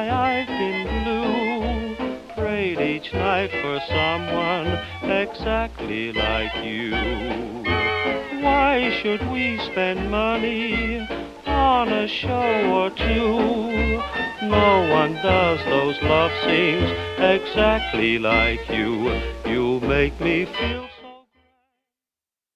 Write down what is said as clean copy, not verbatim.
why I've been blue. Prayed each night for someone exactly like you. Why should we spend money on a show or two? No one does those love scenes exactly like you. You make me feel